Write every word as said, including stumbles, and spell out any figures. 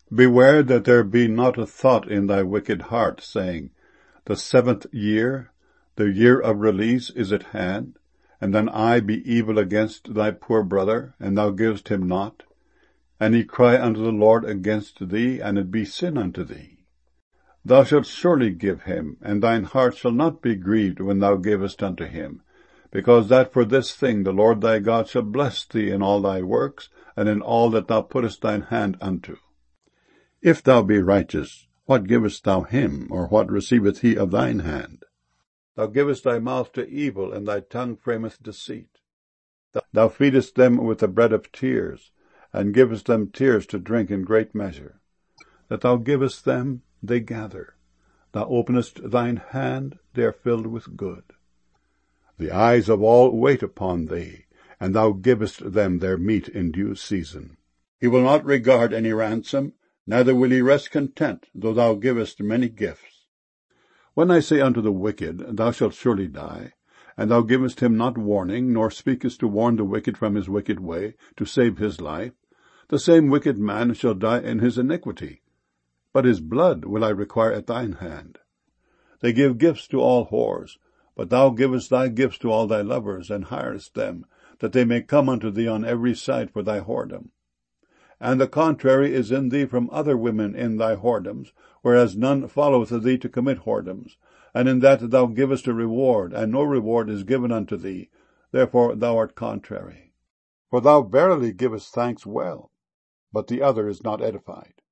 Beware that there be not a thought in thy wicked heart, saying, The seventh year, the year of release, is at hand, and then I be evil against thy poor brother, and thou givest him not, and he cry unto the Lord against thee, and it be sin unto thee. Thou shalt surely give him, and thine heart shall not be grieved when thou givest unto him, because that for this thing the Lord thy God shall bless thee in all thy works, and in all that thou puttest thine hand unto. If thou be righteous, what givest thou him, or what receiveth he of thine hand? Thou givest thy mouth to evil, and thy tongue frameth deceit. Thou feedest them with the bread of tears, and givest them tears to drink in great measure. That thou givest them, they gather. Thou openest thine hand, they are filled with good. The eyes of all wait upon thee, and thou givest them their meat in due season. He will not regard any ransom, neither will he rest content, though thou givest many gifts. When I say unto the wicked, Thou shalt surely die, and thou givest him not warning, nor speakest to warn the wicked from his wicked way, to save his life, the same wicked man shall die in his iniquity. But his blood will I require at thine hand. They give gifts to all whores, but thou givest thy gifts to all thy lovers, and hirest them, that they may come unto thee on every side for thy whoredom. And the contrary is in thee from other women in thy whoredoms, whereas none followeth thee to commit whoredoms, and in that thou givest a reward, and no reward is given unto thee, therefore thou art contrary. For thou verily givest thanks well, but the other is not edified.